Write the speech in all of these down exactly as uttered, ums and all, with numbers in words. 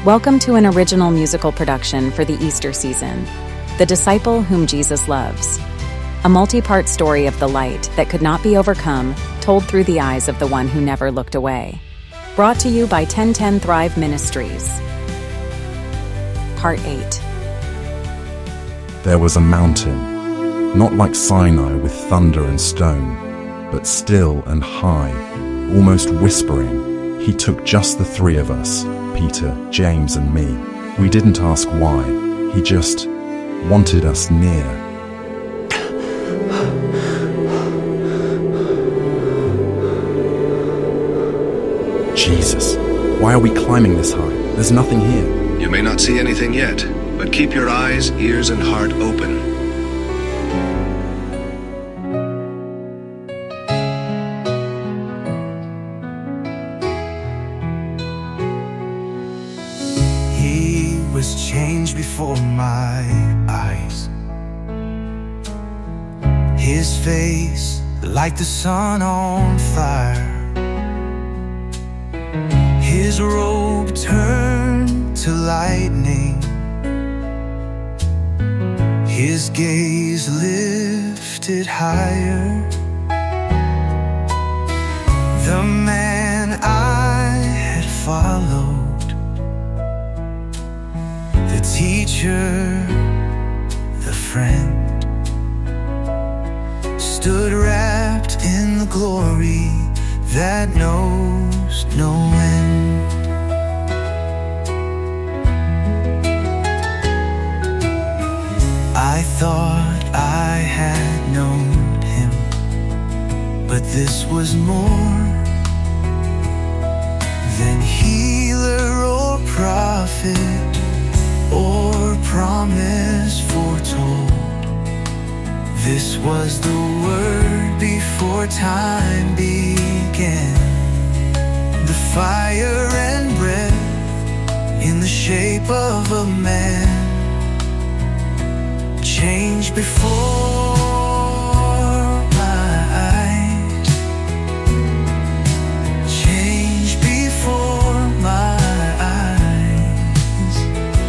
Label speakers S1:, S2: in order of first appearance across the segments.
S1: Welcome to an original musical production for the Easter season, The Disciple Whom Jesus Loves, a multi-part story of the light that could not be overcome, told through the eyes of the one who never looked away. Brought to you by ten ten Thrive Ministries. Part eight.
S2: There was a mountain, not like Sinai with thunder and stone, but still and high, almost whispering. He took just the three of us, Peter, James and me. We didn't ask why, he just wanted us near. Jesus, why are we climbing this high? There's nothing here.
S3: You may not see anything yet, but keep your eyes, ears, and heart open.
S4: He was changed before my eyes. His face like the sun on fire. His robe turned to lightning. His gaze lifted higher. The man I had followed, the teacher, the friend, stood wrapped in the glory that knows no end. I thought I had known him, but this was more than healer or prophet or promise foretold. This was the word before time began, the fire and breath in the shape of a man, changed before my eyes, changed before my eyes.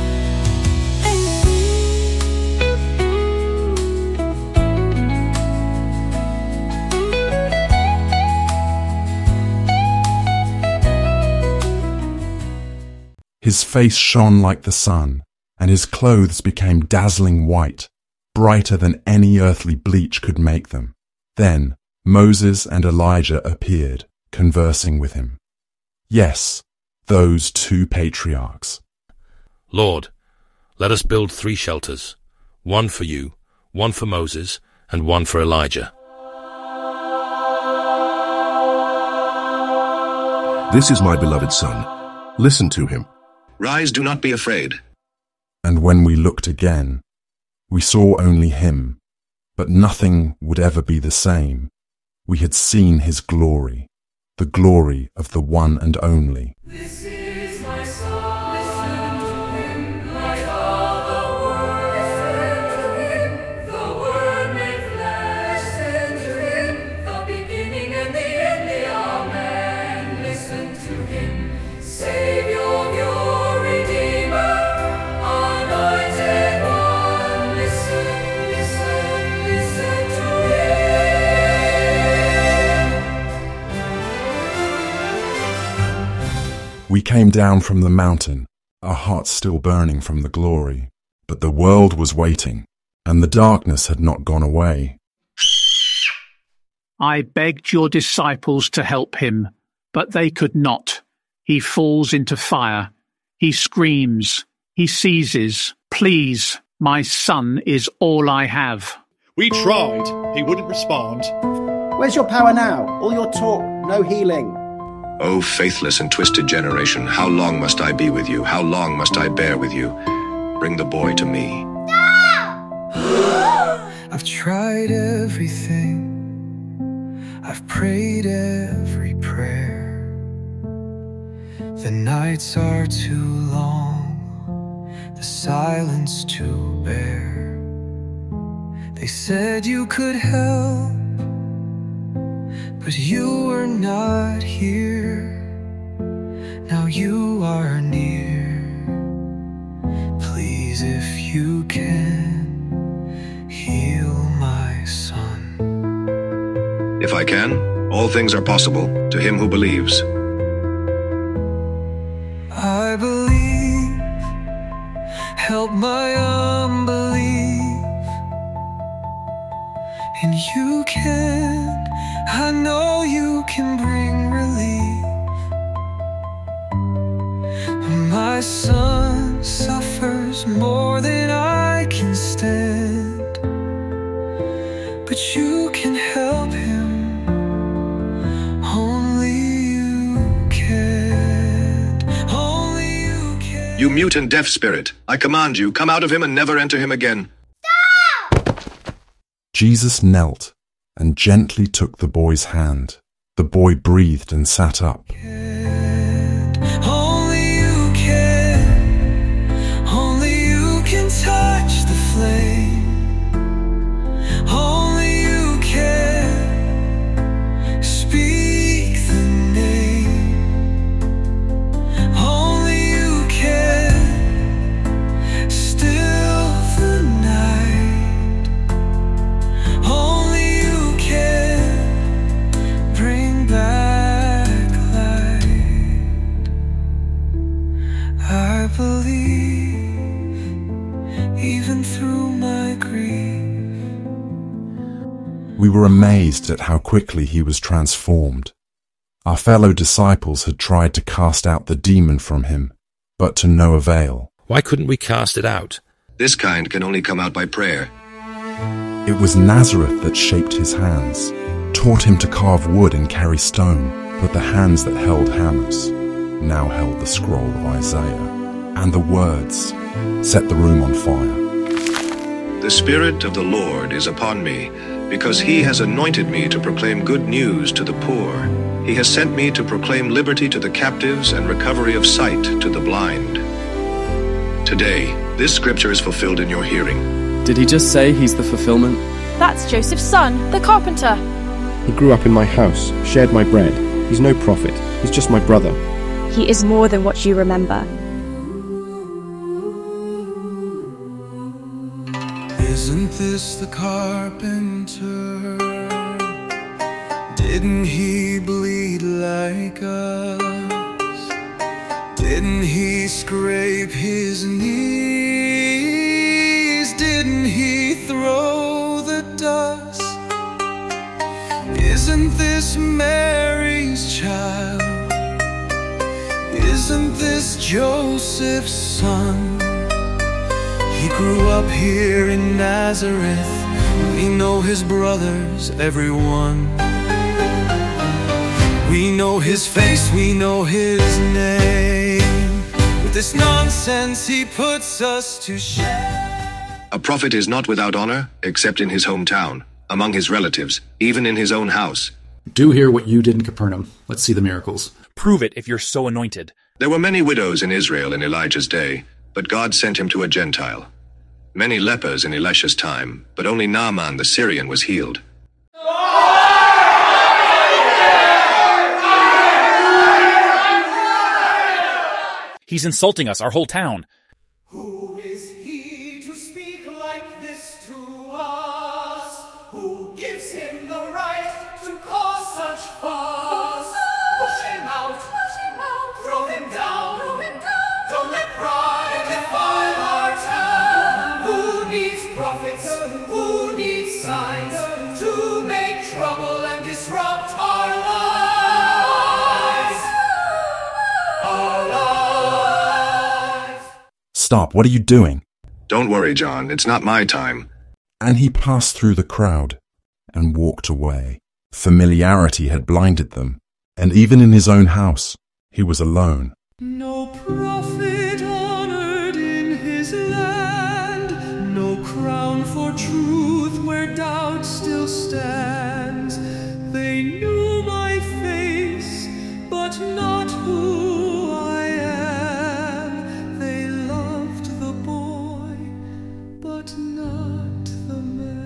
S2: His face shone like the sun, and his clothes became dazzling white, brighter than any earthly bleach could make them. Then Moses and Elijah appeared, conversing with him. Yes, those two patriarchs.
S5: Lord, let us build three shelters, one for you, one for Moses, and one for Elijah.
S6: This is my beloved son. Listen to him.
S3: Rise, do not be afraid.
S2: And when we looked again, we saw only him, but nothing would ever be the same. We had seen his glory, the glory of the one and only.
S7: This is my son, listen to him, light of the world, listen to him, the word made flesh, listen to him, the beginning and the end, the Amen, listen to him, Savior of your Redeemer, anointed one, listen, listen, listen to him.
S2: We came down from the mountain, our hearts still burning from the glory. But the world was waiting, and the darkness had not gone away.
S8: I begged your disciples to help him, but they could not. He falls into fire. He screams. He seizes. Please, my son is all I have.
S9: We tried. He wouldn't respond.
S10: Where's your power now? All your talk, no healing.
S3: O faithless and twisted generation, how long must I be with you? How long must I bear with you? Bring the boy to me.
S4: I've tried everything, I've prayed every prayer. The nights are too long, the silence to bear. They said you could help, but you were not here. Now you are near.
S3: If I can, all things are possible to him who believes.
S4: I believe, help my unbelief, and you can, I know you can bring relief. My son suffers more than I can stand, but you can help him.
S3: You mute and deaf spirit, I command you, come out of him and never enter him again.
S2: Stop! Jesus knelt and gently took the boy's hand. The boy breathed and sat up.
S4: Only you can, only you can touch the flame. Only you can speak the name. Only you can still the night. Only you can bring back light. I believe even through my grief.
S2: We were amazed at how quickly he was transformed. Our fellow disciples had tried to cast out the demon from him, but to no avail.
S5: Why couldn't we cast it out?
S3: This kind can only come out by prayer.
S2: It was Nazareth that shaped his hands, taught him to carve wood and carry stone, but the hands that held hammers now held the scroll of Isaiah, and the words set the room on fire.
S3: The Spirit of the Lord is upon me, because he has anointed me to proclaim good news to the poor. He has sent me to proclaim liberty to the captives and recovery of sight to the blind. Today, this scripture is fulfilled in your hearing.
S11: Did he just say he's the fulfillment?
S12: That's Joseph's son, the carpenter.
S13: He grew up in my house, shared my bread. He's no prophet. He's just my brother.
S12: He is more than what you remember.
S4: Isn't this the carpenter? Didn't he bleed like us? Didn't he scrape his knees? Didn't he throw the dust? Isn't this Mary's child? Isn't this Joseph's son? He grew up here in Nazareth. We know his brothers, everyone. We know his face, we know his name. With this nonsense he puts us to shame.
S3: A prophet is not without honor, except in his hometown, among his relatives, even in his own house.
S14: Do hear what you did in Capernaum. Let's see the miracles.
S15: Prove it if you're so anointed.
S3: There were many widows in Israel in Elijah's day, but God sent him to a Gentile. Many lepers in Elisha's time, but only Naaman the Syrian was healed.
S15: He's insulting us, our whole town.
S4: Who is he to speak like this to us? Who gives him the right to cause such fuss? Push him out, push him out, throw him down, throw him down. Don't let pride defile our town. Who needs prophets? Who needs signs to make trouble and disrupt our lives? Our lives.
S2: Stop, what are you doing?
S3: Don't worry, John, it's not my time.
S2: And he passed through the crowd and walked away. Familiarity had blinded them, and even in his own house, he was alone.
S4: No prophet honored in his land, no crown for truth where doubt still stands. They knew my face, but not who I am. They loved the boy, but not the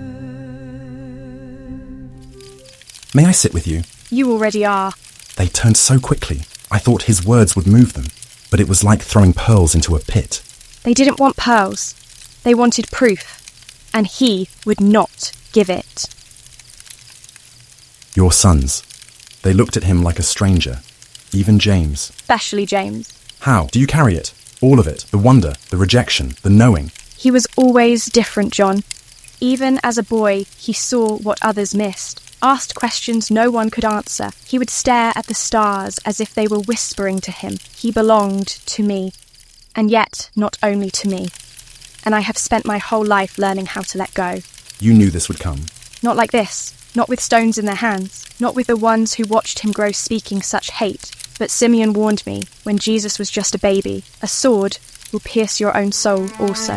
S4: man.
S2: May I sit with you?
S12: You already are.
S2: They turned so quickly. I thought his words would move them, but it was like throwing pearls into a pit.
S12: They didn't want pearls. They wanted proof, and he would not give it.
S2: Your sons. They looked at him like a stranger. Even James.
S12: Especially James.
S2: How? Do you carry it? All of it. The wonder, the rejection, the knowing.
S12: He was always different, John. Even as a boy, he saw what others missed, asked questions no one could answer. He would stare at the stars as if they were whispering to him. He belonged to me. And yet, not only to me. And I have spent my whole life learning how to let go.
S2: You knew this would come.
S12: Not like this. Not with stones in their hands. Not with the ones who watched him grow speaking such hate. But Simeon warned me, when Jesus was just a baby, a sword will pierce your own soul also.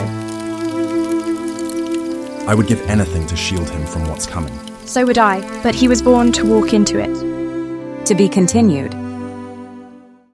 S2: I would give anything to shield him from what's coming.
S12: So would I, but he was born to walk into it.
S1: To be continued.